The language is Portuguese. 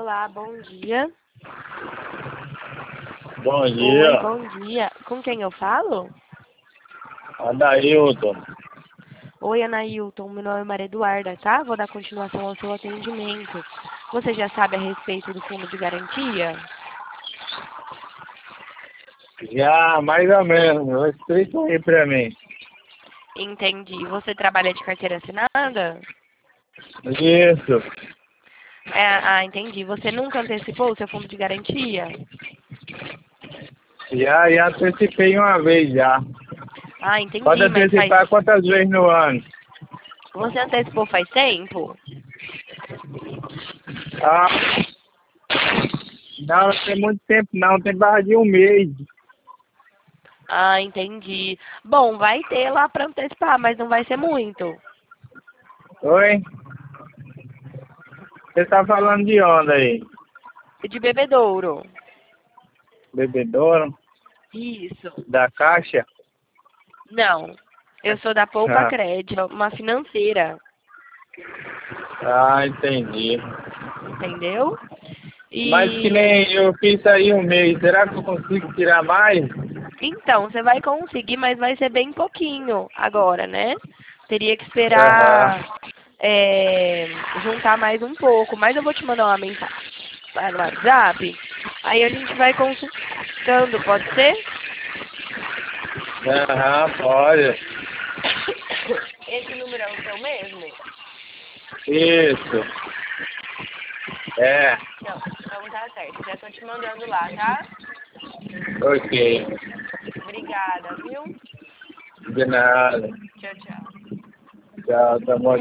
Olá, bom dia. Bom Oi, dia, bom dia. Com quem eu falo? Adailton. Oi, Anailton. Meu nome é Maria Eduarda, tá? Vou dar continuação ao seu atendimento. Você já sabe a respeito do fundo de garantia? Já, mais ou menos. Explica aí pra mim. Entendi. Você trabalha de carteira assinada? Isso. Entendi. Você nunca antecipou o seu fundo de garantia? Já antecipei uma vez já. Pode Entendi, mas antecipar quantas vezes no ano? você antecipou faz tempo? Ah, não tem muito tempo não, tem barra de um mês. Entendi. Bom, vai ter lá para antecipar, mas não vai ser muito. Oi? Você tá falando de onde aí? De bebedouro. Bebedouro? Isso. Da Caixa? Não. Eu sou da Poupa Ah, Crédito, uma financeira, entendi. entendeu? Mas que E nem eu fiz aí um mês, será que eu consigo tirar mais? então, você vai conseguir, mas vai ser bem pouquinho agora, né? Teria que Aham. esperar juntar mais um pouco. Mas eu vou te mandar uma mensagem no WhatsApp. Aí a gente vai consultando, pode ser? Aham, pode. Esse número é o seu mesmo? Isso. É. Então tá certo. Já tô te mandando lá, tá? Ok. Obrigada, viu? De nada. Tchau, tchau. Tchau, tá bom.